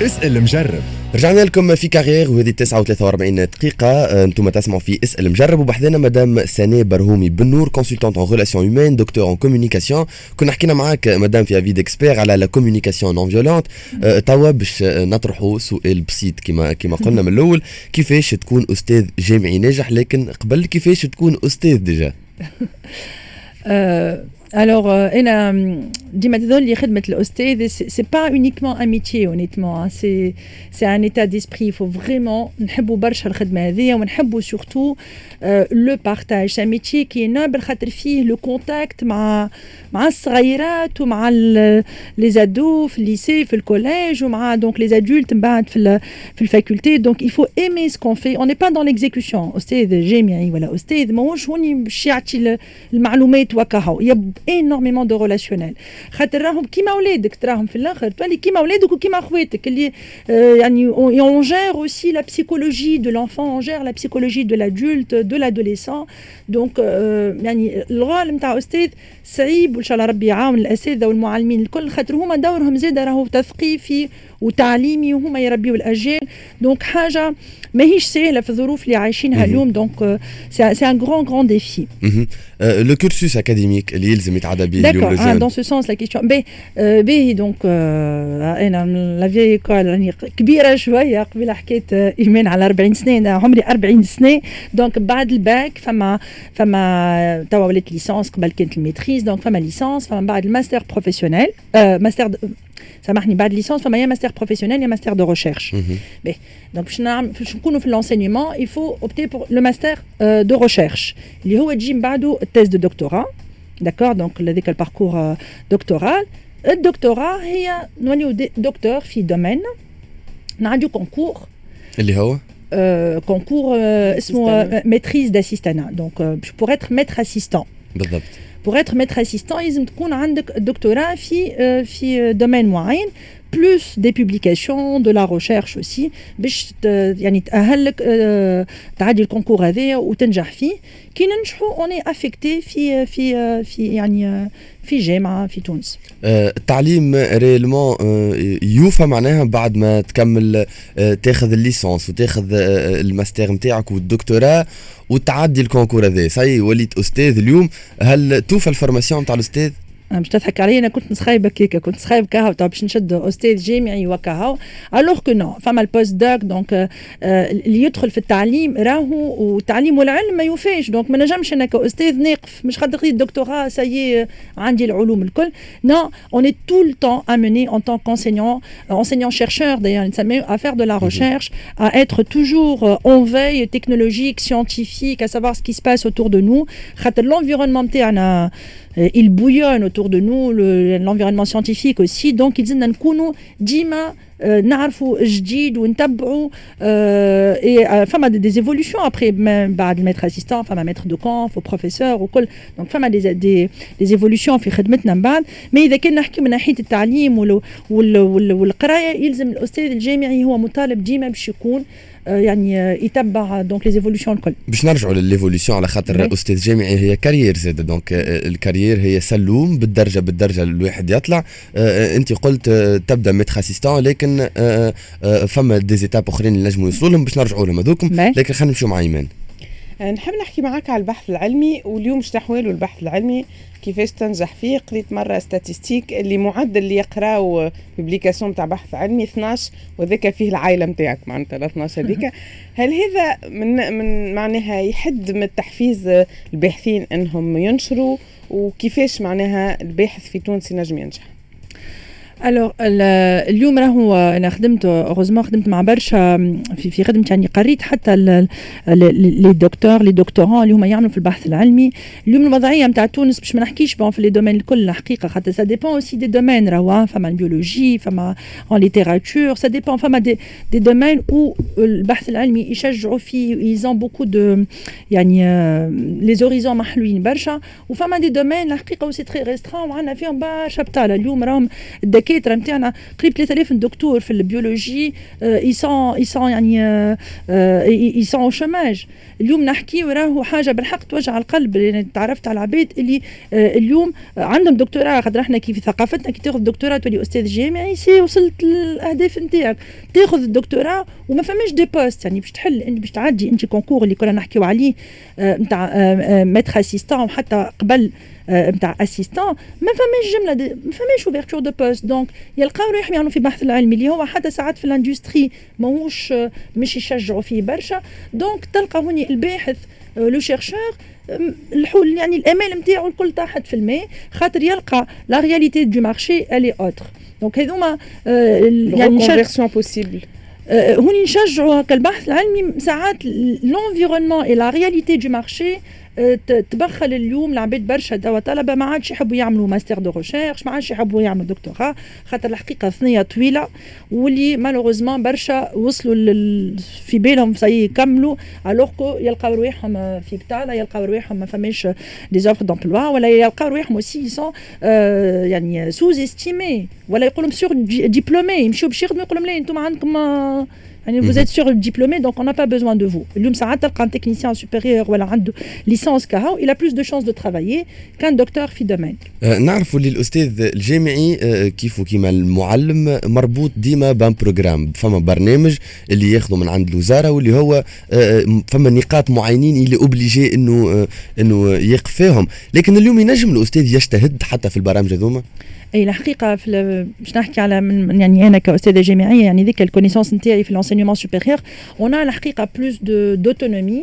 اسأل مجرب. رجعنا لكم في كارير وهذه 49 دقيقة. انتم تسمعوا في اسأل مجرب وبحذنا مدام سناء برهومي بنور كونسلتانت en relation humaine دكتور en communication. كنا حكينا معاك مدام في افي ديكسبير على لا كومونيكاسيون نون فيولونت. توا باش نطرحوا سؤال بسيط كما قلنا من الاول، كيفاش تكون استاذ جامعي ناجح، لكن قبل كيفاش تكون استاذ ديجا؟ Alors, ديما تظل لي خدمة الأستاذ c'est pas uniquement un métier honnêtement, hein. C'est un état d'esprit. Il faut vraiment نحبوا برشا الخدمة هذه ونحبوا surtout le partage. C'est un métier qui est noble خاطر فيه le contact مع الصغيرات ومع les ados في الليسي في الكوليج ومع donc les adultes من بعد في الفاكولتي. Donc il faut aimer ce qu'on fait. On n'est pas dans l'exécution. أستاذ جامعي ولا أستاذ ماهوش هوني باش يعطي المعلومات وكهو. Il y a énormément de relationnel. خاطر راهم كيما اولادك تراهم في الاخر تولي كيما اولادك وكيما اخواتك اللي يعني on gère aussi la psychologie de l'enfant, on gère la psychologie de l'adulte, de l'adolescent. Donc يعني الغال نتاع استاذ صعيب وان شاء الله ربي يعاون الاساتذه والمعلمين الكل خاطر هما دورهم زاده راهو تثقيفي وتعليمي وهما يربيوا الاجيال. دونك حاجه ماهيش سهله في الظروف اللي عايشينها اليوم. دونك سي ان غران ديفي. لو كورسوس اكاديميك اللي يلزم يتعدى به اليوم للجان. دون سو سونس لا كيستيون باهي. دونك انا لا فيي ايكول راني كبيره شويه. قبيله حكيت ايمان على 40 سنه، انا عمري 40 سنه. دونك بعد الباك فما توا ولات ليسانس، قبل كانت الميتريز. دونك فما ليسانس، فما بعد الماستر بروفيسيونيل ماستر سامحني بعد ليسانس، فما يا ماستر بروفيسيونيل يا ماستر دو ريشيرش. دونك باش نكونوا في اللونسينيمون il faut opter pour le master de recherche اللي هو تجي من بعده التيز دو دكتوراه. داكور. دونك هذاك الباركور دكتورال. الدكتوراه هي نوليو دكتور في دومين، نعديو كونكور اللي هو كونكور اسمه ميتريز داسيستانا. دونك pour être maître assistant بالضبط. pour être maître assistant لازم تكون عندك الدكتوراه في دومين معين plus des publications, de la recherche aussi باش يعني تأهلك تعدي الكونكور هذايا وتنجح فيه. كي ننجحوا اوني افيكتي في يعني في جامعه في تونس. التعليم ريلمون يوفى معناها بعد ما تكمل تاخذ الليسانس وتاخذ الماستر نتاعك والدكتوراه وتعدي الكونكور هذا صاي وليت استاذ اليوم. هل توفى الفورماسيون نتاع الاستاذ؟ مش تضحك علي، انا كنت نسخايبه كيكه، كنت نسخايب كهو تاع باش نشد استاذ جامعي وكهو. الوغ كو نو فما البوست دوك. دونك اللي يدخل في التعليم راهو والتعليم والعلم ما يوفاش. دونك ما نجمش انا كاستاذ ناقف مش خاطر الدكتوراه سايي عندي العلوم الكل. نو اون اي تو لو طون اميني ان طون كونسيgnant enseignant chercheur d'ailleurs نسميه à faire de la recherche, à être toujours en veille technologique, scientifique, à savoir ce qui se passe autour de nous. خاطر l'environnement نتاعنا il bouillonne autour de nous, l'environnement scientifique aussi. Donc ils disent نكونوا ديما نعرفوا جديد ونتبعوا فما des évolutions après بعد الميتر اسيستان فما ميتر دو كونف وبروفيسور وكل. دونك فما des évolutions في خدمتنا من بعد. مي اذا كنا نحكي من ناحيه التعليم والقرايه يلزم الاستاذ الجامعي هو مطالب ديما باش يكون يعني يتبع دونك لي زيفولوشن الكل. باش نرجعوا لليفولوشن على خاطر استاذ جامعي هي كارير زاد. دونك الكارير هي سلوم بالدرجه الواحد يطلع. انت قلت تبدا ميتر اسيستان، لكن فما دي زيتاب اخرين اللي نجموا يوصلوا لهم باش نرجعوا لهم هذوكم. لكن خلينا نمشيو مع ايمان. نحب نحكي معاك على البحث العلمي واليوم شنو احواله البحث العلمي، كيفاش تنجح فيه. قريت مره ستاتستيك اللي معدل اللي يقراو بوبليكاسيون تاع بحث علمي 12 وذاك فيه العائله نتاعك معناتها 12 هذيك. هل هذا من معناها يحد من تحفيز الباحثين انهم ينشروا، وكيفاش معناها الباحث في تونس ينجم ينجح؟ الوغ اليوم راهو انا خدمت مع برشا في خدمتي، يعني قريت حتى لي دكتوران اللي هما يعملوا في البحث العلمي. اليوم الوضعيه نتاع تونس باش ما نحكيش في لي دومين الكل الحقيقه، خاطر سا ديبون اوسي دي دومين. راهو فما البيولوجي، فما ان ليتيراتور، سا ديبون. فما دي دومين او البحث العلمي يشجعوا فيه، ايزون بوكو دو يعني لي زوريزون محلوين برشا. وفما دي دومين الحقيقه اوسي تري ريستران وعندنا فيهم برشا بطاله. اليوم راهم الدكاتره نتاعنا قريب 3000 دكتور في البيولوجي يسون يعني يسون او شوماج. اليوم نحكي وراه حاجه بالحق توجع القلب، لان تعرفت على عباد اللي اليوم عندهم دكتوراه، خاطر احنا كيف ثقافتنا كي تاخذ دكتوراه تولي استاذ جامعي سي وصلت للاهداف نتاعك. تاخذ الدكتوراه وما فماش دي بوست، يعني باش تحل انت باش تعدي انت كونكور اللي كنا نحكيو عليه نتاع ماتر اسيستون وحتى قبل نتاع اسيستون، ما فماش جمله ما فماش اوفرتور دو بوست. دونك يلقاو روحهم يعملوا في البحث العلمي اللي هو حتى ساعات في الاندستري ماهوش مش يشجعوا فيه برشا. دونك تلقى هوني الباحث لو شيرشور الحل يعني الامال نتاعو الكل طاحت في الماء، خاطر يلقى لا رياليتي دو مارشي الي اوتر. دونك هذوما يعني كونفيرسيون بوسيبل. هوني نشجعوا هكا البحث العلمي ساعات لونفيرونمون اي لا رياليتي دو مارشي تبخل اليوم العباد برشا دوا طلبه ما عادش يحبوا يعملوا ماستر دو ريشيرش، ما عادش يحبوا يعملوا دكتوراه، خاطر الحقيقه ثنيه طويله واللي مالوغوزمون برشا وصلوا في بالهم سي يكملوا الوغ كو يلقاو رواحهم في بطاله، يلقاو رواحهم ما فماش دي زوفر دومبلوا، ولا يلقاو رواحهم اوسي سون يعني سوز استيمي، ولا يقولوا سور ديبلومي يمشيو باش يخدموا يقول لهم لا انتم عندكم يعني vous êtes surdiplômé donc on n'a pas besoin de vous. اليوم ساعات تلقى un technicien supérieur ولا عنده licence كهو il a plus de chances de travailler qu'un docteur في domaine. نعرفوا اللي الأستاذ الجامعي كيف وكيما المعلم مربوط ديما بان بروجرام، فما برنامج اللي ياخذه من عند الوزارة واللي هو فما نقاط معينين اللي أوبليجي إنه يقف فيهم، لكن اليوم ينجم الأستاذ يجتهد حتى في البرامج هذوما. اي الحقيقه باش نحكي على من يعني انا كاستاذه جامعيه يعني ذيك الكونيسونس نتاعي في l'enseignement supérieur on a الحقيقه plus d'autonomie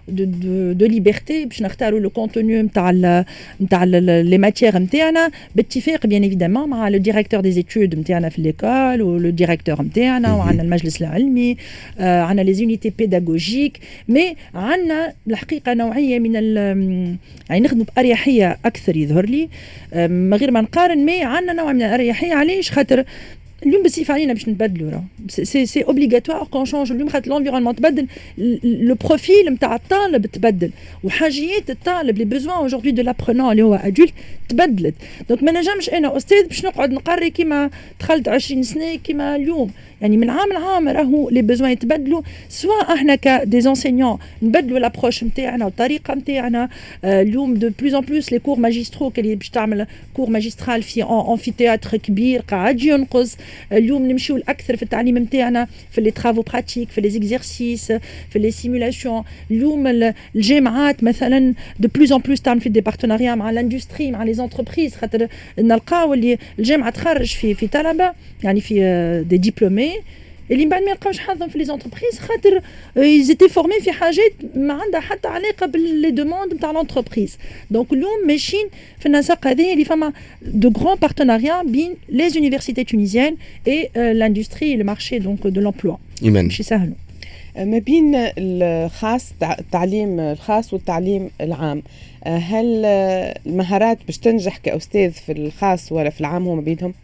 de liberté باش نختاروا لو كونتوني نتاع لي ماتيير نتاعنا باتفاق بيان ايفيدامون مع لو ديريكتور دي زيتود نتاعنا في ليكول ولو ديريكتور نتاعنا وعندنا المجلس العلمي، عندنا لي زونيتي بيداغوجيك، مي عندنا الحقيقه نوعيه من يعني نخدموا باريحيه اكثر يظهر لي من غير ما نقارن، مي عندنا نوع من الاريحيه. علاش؟ خاطر اليوم بصفه علينا باش نتبدلوا راه سي اوبليغاتوار كون شونج اليوم، خاطر لونفيرونمون تبدل، لو بروفيل نتاع الطالب تبدل، وحاجيات الطالب لي بيزوان اوجوردي دو لابرونون اللي هو ادولت تبدلت. دونك ما نجمش انا استاذ باش نقعد نقري كيما دخلت 20 سنه كيما اليوم، يعني من عام لعام راهو لي بيزوان يتبدلوا، سواء احنا كدي انسينيون نبدلوا لابروش نتاعنا والطريقه نتاعنا. اليوم دو بلوز ان بلوس لي كور ماجسترو اللي باش تعمل كور ماجسترال في امفيتياتر كبير قاعد ينقص. اليوم نمشيو الاكثر في التعليم نتاعنا في لي ترافو براتيك، في لي زيكزيرسيس، في لي سيمولاسيون. اليوم الجامعات مثلا دو بلوز ان بلوس تعمل في دي بارتناريا مع الاندستري مع لي زونتربريز، خاطر نلقاو اللي الجامعه تخرج في طلبه يعني في دي ديبلومي اللي من بعد ما يلقاوش حظهم في لي زونتربريز، خاطر يزيتي فورمي في حاجات ما عندها حتى علاقه باللي دوموند نتاع لونتربريز. دونك اليوم ماشيين في النسق هذه اللي فما دو غران بارتناريا بين لي زونيفرسيتي تونيزيان اي لاندستري لو مارشي دونك دو لومبلوا. ماشي سهل ما بين الخاص التعليم الخاص والتعليم العام، هل المهارات باش تنجح كأستاذ في الخاص ولا في العام هما بينهم؟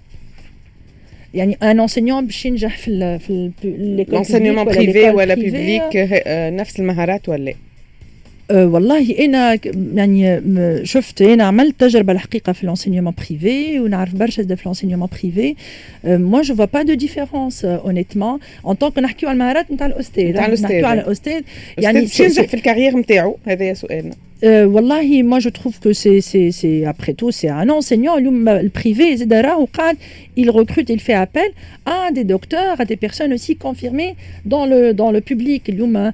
يعني ان انسينيون باش ينجح في الانسينيومون بريفي ولا بيبليك نفس المهارات ولا؟ والله انا يعني شفت انا عملت تجربه الحقيقه في l'enseignement privé ونعرف برشا في l'enseignement privé. moi je vois pas de différence honnêtement en tant que نحكيو على المهارات نتاع الاستاذ، نحكيو على الاستاذ يعني ينجح في الكارير نتاعو، هذا سؤالنا. والله moi je trouve que c'est après tout c'est un enseignant. اليوم البريفي زاد راهو قاعد il recrute, il fait appel à des docteurs, à des personnes aussi confirmées dans le public. اليوم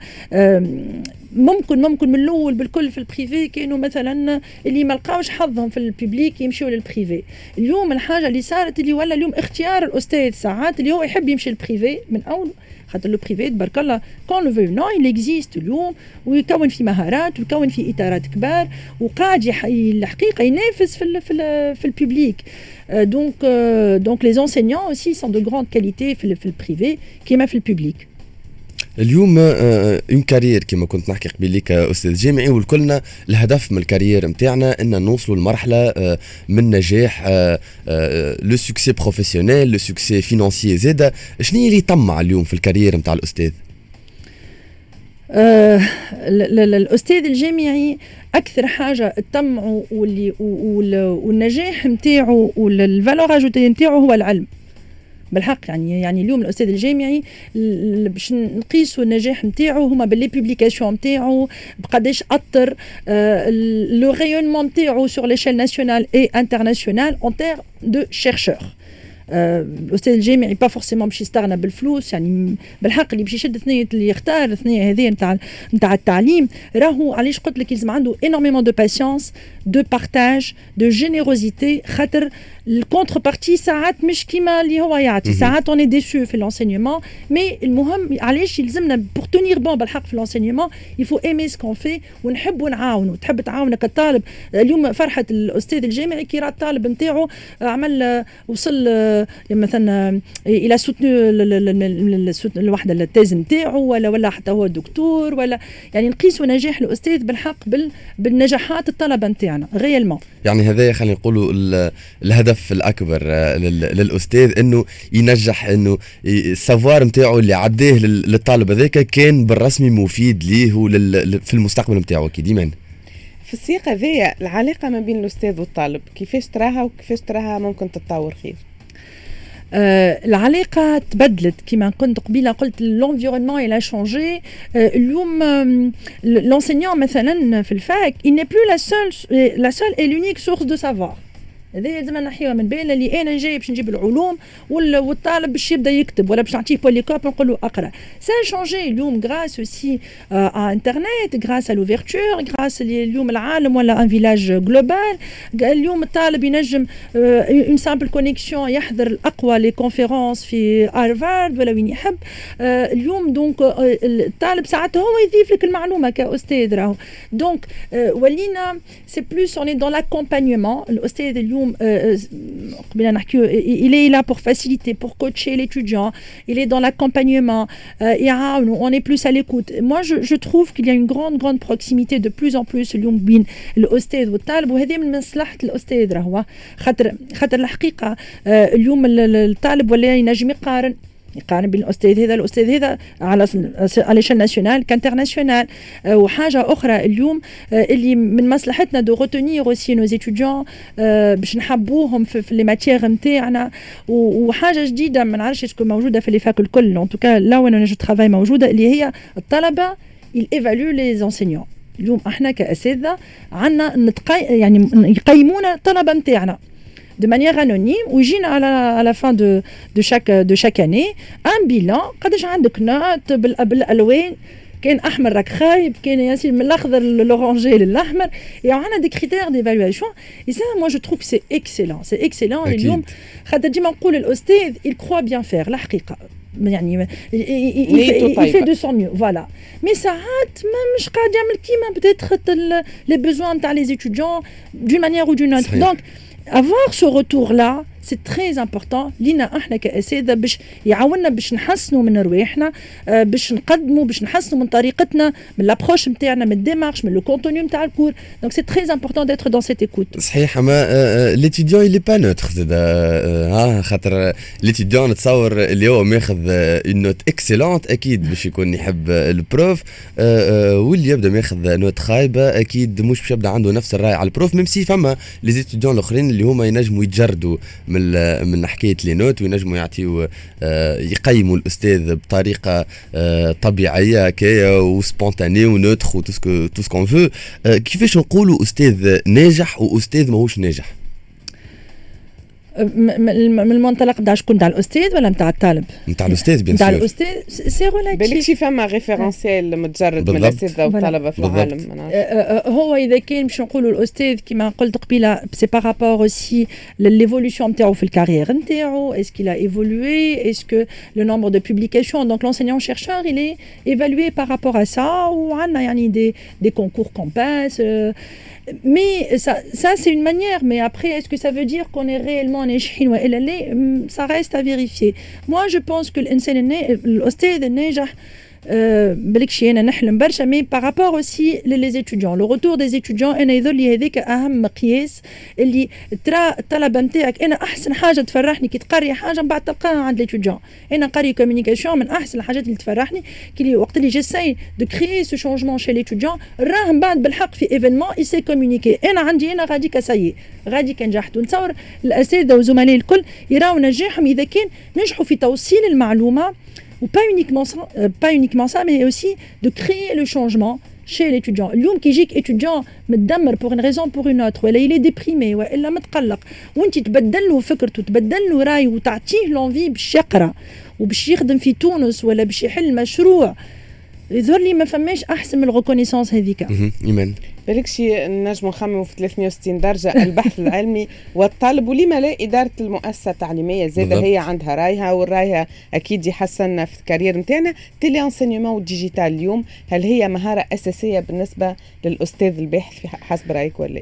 ممكن من الاول بالكل في البريفي كانوا مثلا اللي ما لقاوش حظهم في الببليك يمشيوا للبريفي. اليوم الحاجه اللي صارت اللي ولا اليوم اختيار الاستاذ ساعات اللي هو يحب يمشي للبريفي من اول، خاطر لو بريفي تبارك الله كون لو فو نو il existe اليوم ويكون في مهارات ويكون في اطارات كبار وقاعد الحقيقه ينافس في الببليك. donc les enseignants aussi sont de grande qualité في البريفي كما في الببليك. اليوم اون كارير كما كنت نحكي قبل لك استاذ جامعي، والكلنا الهدف من الكارير نتاعنا ان نوصلوا لمرحله من نجاح لو سوكسي بروفيسيونيل لو سوكسي فينانسيي. زاده شنو اللي يطمع اليوم في الكارير نتاع الاستاذ؟ الاستاذ الجامعي اكثر حاجه تطمعوا والنجاح نتاعو والفالور اجوتي نتاعو هو العلم. بالحق يعني اليوم الاستاذ الجامعي باش نقيسوا النجاح نتاعو هما باللي بوبليكاسيون نتاعو بقداش اثر لو رayonnement نتاعو sur l'échelle nationale et internationale en termes de chercheurs. الاستاذ الجامعي با فورسيمون باش يستغنى بالفلوس يعني بالحق اللي باش يشد ثنيه اللي يختار الثنيه هذه نتاع التعليم راهو علاش قلت لك يلزم عنده énormément de patience de partage de générosité خاطر الكونتر بارتي ساعات مش كيما اللي هو يعطي ساعات اون ديسو في لونسينيومون مي المهم علاش يلزمنا بور تونير بون بالحق في لونسينيومون يفو ايمي سكون في ونحبوا نعاونوا تحب تعاونك الطالب اليوم فرحه الاستاذ الجامعي كي راه الطالب نتاعو عمل وصل مثلا الى سوتنو الوحده التيز نتاعو ولا حتى هو دكتور ولا يعني نقيسوا نجاح الاستاذ بالحق بالنجاحات الطلبه نتاعنا غيالمون يعني هذا خلينا نقولوا الهدف الاكبر للاستاذ انه ينجح انه السافوار نتاعو اللي عداه للطالب هذاك كان بالرسمي مفيد ليه في المستقبل نتاعو اكيد ديما في السياق هذايا العلاقه ما بين الاستاذ والطالب كيفاش تراها وكيفاش تراها ممكن تتطور خير العلاقة تبدلت كما كنت قبيلة قلت l'environnement il a changé اليوم l'enseignant مثلا في الفاك il n'est plus la seule et l'unique source de savoir هذا لازم نحيوها من بالنا اللي انا جاي باش نجيب العلوم والطالب باش يبدا يكتب ولا باش نعطيه بوليكوب نقول له اقرا سا شونجي اليوم غراس اوسي ا انترنت غراس ا لوفيرتور غراس اليوم العالم ولا ان فيلاج جلوبال اليوم الطالب ينجم اون سامبل كونيكسيون يحضر الاقوى لي كونفيرونس في هارفارد ولا وين يحب اليوم دونك الطالب ساعات هو يضيف لك المعلومه كاستاذ راهو دونك ولينا سي بلوس اون اي دون لاكومبانيومون الاستاذ اليوم il est là pour faciliter, pour coacher l'étudiant, il est dans l'accompagnement, on est plus à l'écoute. Moi, je trouve qu'il y a une grande proximité de plus en plus اليوم بين الأستاذ والطالب وهذه من مصلحة الأستاذ راهو خاطر الحقيقة اليوم الطالب ولا ينجم يقارن بين الأستاذ هذا على l'échelle nationale qu'internationale وحاجة أخرى اليوم اللي من مصلحتنا دو retenir aussi nos étudiants باش نحبوهم في لي ماتيير نتاعنا وحاجة جديدة ما نعرفش اسكو موجودة في الفاك الكل ان توكا لا وانا جو ترافاي موجودة اللي هي الطلبة il évalue les enseignants اليوم احنا كأساتذة عندنا يعني يقيمونا الطلبة نتاعنا de manière anonyme ويجينا à la fin de chaque année un bilan قداش عندك نوت بالالوان كان احمر راك خايب كان ياسر من الاخضر للاورانجي للاحمر وعندنا دي كريتير ديفالواسيون اي سا moi je trouve que c'est excellent اليوم خاطر ديما نقول الاستاذ il croit bien faire الحقيقه يعني il fait de son mieux voilà mais ساعات مش قاعد يعمل كيما peut-être les besoins نتاع les étudiants d'une manière ou d'une autre donc avoir ce retour là c'est très important لينا احنا كأساتذة باش يعاوننا باش نحسنوا من رواحنا باش نقدموا باش نحسنوا من طريقتنا من لابروش نتاعنا من الديمارش من لو كونتوني نتاع الكور دونك سي تري امبورطون ديتر دون سيت ايكوت صحيح اما ليتيديون يلي با نوتر زاد خاطر ليتيديون نتصور اللي هو ماخذ اون نوت اكسيلونت اكيد باش يكون يحب البروف واللي يبدا ماخذ نوت خايبه اكيد مش باش يبدا عنده نفس الراي على البروف ميم سي فما لي زيتيديون الاخرين اللي هما ينجموا يتجردوا من حكايه لي نوت وينجموا يعطيوا يقيموا الاستاذ بطريقه طبيعيه هكايا وسبونتاني ونوتر تو سكون فو كيفاش نقولوا استاذ ناجح واستاذ ماهوش ناجح من المنطلق نتاع شكون نتاع الاستاذ ولا نتاع الطالب نتاع الاستاذ بيان سور نتاع الاستاذ سي ريلاتيف بالك شي فما ريفيرونسيال متجرد من الاساتذه والطلبه في العالم هو اذا كان باش نقولوا الاستاذ كما قلت قبيله سي بارابور اوسي لليفولوسيون نتاعو في الكارير نتاعو اسكو لا ايفولوي اسكو لو نومبر دو بوبليكاسيون دونك لونسينيون شيرشور il est évalué par rapport à ça وعندنا يعني des concours qu'on passe mais ça c'est une manière mais après est-ce que ça veut dire qu'on est réellement ناجحين والا لا ça reste à vérifier moi je pense que الانسان الاستاذ الناجح بالكشي انا نحلم برشا مي بارابور اوسي لي étudiants لو روتور دي étudiants انا يظل لي هذاك اهم مقياس اللي ترى الطلبه نتاعك. انا احسن حاجه تفرحني كي تقري حاجه من بعد تلقاها عند ليتوديون. انا قاري كوميونيكاسيون من احسن الحاجات اللي تفرحني كي وقت اللي جيساي دو كريي سو شونجمون شي ليتوديون راه من بعد بالحق في ايفينمون يسي كوميونيكي. انا عندي انا غادي كسايي غادي كنجحت. ونتصور الاساتذه وزملائي الكل يراو نجاحهم اذا كان نجحوا في توصيل المعلومه و pas uniquement ça mais aussi de créer le changement chez l'étudiant. اليوم كي يجيك étudiant متدمر pour une raison pour une autre ولا il est déprimé ولا متقلق وانت تبدل له فكرته تبدل له رايه وتعطيه لونفي باش يقرا وباش يخدم في تونس ولا باش يحل مشروع يظهر لي ما فماش احسن من الريكونيسونس هذيك. ايمان بالكشي نجم نخمموا في 360 درجه البحث العلمي والطالب ولما لا اداره المؤسسه التعليميه زاده هي عندها رايها والرايها اكيد يحسن في الكارير نتاعنا. تيلي انسينيومون والديجيتال اليوم هل هي مهاره اساسيه بالنسبه للاستاذ الباحث في حسب رايك ولا؟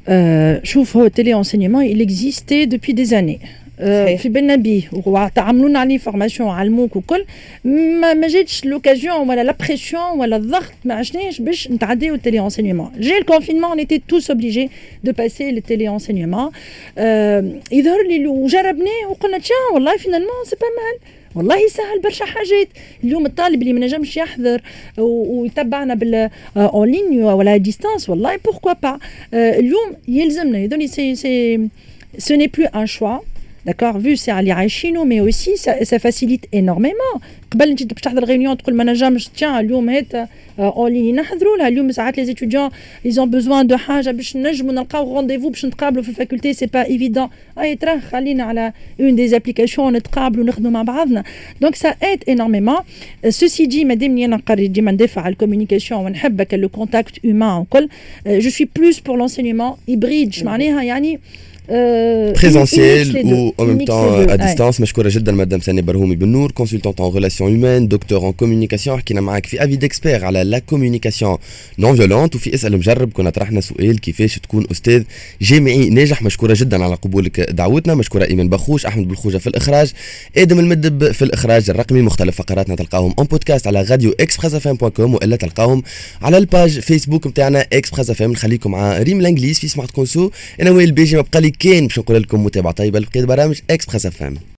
شوف هو التيلي انسينيومون il existait depuis des années في بالنا بيه وتعاملونا عليه فورماسيون علموك وكل ما جاتش لوكازيون ولا لا بريسيون ولا الضغط ما عشناش باش نتعداو التيلي انسينيومون. جي الكونفينمون اون ايتي توس اوبليجي دو باسي للتيلي انسينيومون. يظهر لي وجربناه وقلنا تشا والله فينالمون سي با مال والله يسهل برشا حاجات. اليوم الطالب اللي ما نجمش يحضر ويتبعنا بال اون لين ولا ديستانس والله بوركوا با. اليوم يلزمنا يظهر سي ce n'est plus un choix. D'accord, vu c'est اللي عايشينه mais aussi ça facilite énormément. قبل انت باش تحضر غيونيون تقول ما نجمش تيان اليوم هات اون لين نحضروا لها. اليوم ساعات لي étudiants ils ont besoin de حاجه باش نجموا نلقاو رونديفو باش نتقابلوا في الفاكولتي سي با ايفيدون. اي ترى خلينا على اون دي ابليكاسيون نتقابلوا نخدموا مع بعضنا دونك سا ايد انورميمون. سوسي دي مادامني انا نقري ديما ندافع على الكوميونيكاسيون ونحب لو كونتاكت هيومان وكل جو سوي بلوس بور لونسينيومون هيبريد معناها يعني présentiel ou en même temps à distance. مشكورة جدا مدام ساني برهومي بالنور consultante en relations humaines docteur en communication. حكينا معك في avis d'expert على la communication non violente وفي اسأل مجرب كنا طرحنا سؤال كيفاش تكون أستاذ جامعي ناجح. مشكورة جدا على قبولك دعوتنا. مشكورة إيمان بخوش أحمد بالخوجة في الإخراج آدم المدب في الإخراج الرقمي. مختلف فقراتنا تلقاهم en podcast على radio expressfm.com وإلا تلقاهم على الباج فيسبوك متاعنا Express FM. نخليكم مع ريم الانجليز في سمارت كونسو. أنا وائل بيجي ما بقالي كان باش نقول لكم متابعة طيبة لبقية برامج اكسبريس اف ام.